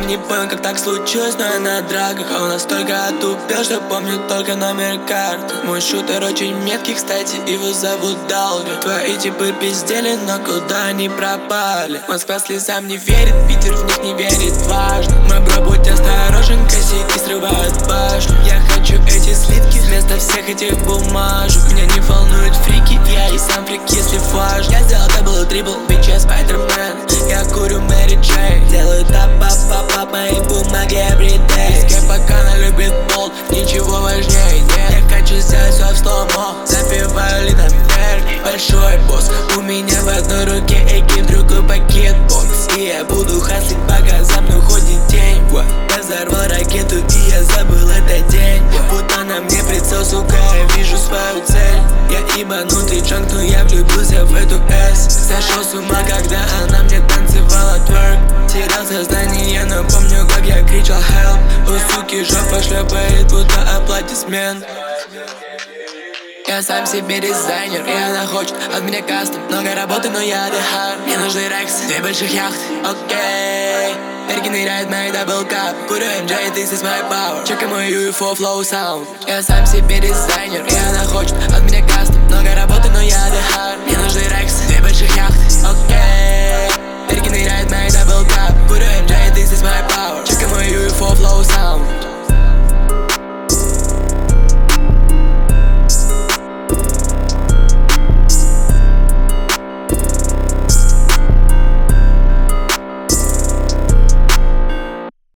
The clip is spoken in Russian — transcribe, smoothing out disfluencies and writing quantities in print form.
не понял, как так случилось, но я на драгах. А он настолько отупел, что помню только номер карты. Мой шутер очень меткий, кстати, его зовут Далви. Твои типы пиздели, но куда они пропали? Москва слезам не верит, Питер в них не верит, важно. Мой бро, будь осторожен, косяки срывают башню. Я хочу эти сливки вместо всех этих бумажек. Меня не волнуют фрики, я и сам фрик, если важно. Я сделал дабл трипл, bitch, я Спайдермен. Я курю Мэри Джей, делаю тап-пап-пап-пап, мои бумаги everyday. С кем пока она любит болт, ничего важнее нет. Я хочу сделать все в слоумо, запиваю литом вверх. Большой босс, у меня в одной руке AK, в другой пакет-бокс. И я буду хаслить, пока за мной ходит тень. Я взорвал ракету, и я забыл этот день. Будто на мне прицел, сука, я вижу свою цель. Я ебанутый джанк, но я влюбился в эту S. Сошел с ума, когда она мне танцевала тверк. Терял сознание, но помню, как я кричал help. У суки жопа шлепает, будто аплодисмент. Я сам себе дизайнер, и она хочет от меня кастом. Много работы, но я отдыхаю. Мне нужны рексы, 2 больших яхты. Окей, Эрги ныряет мои даблкап. Курю MJ, this is my power. Чекай мой UFO flow sound. Я сам себе дизайнер, и она хочет от меня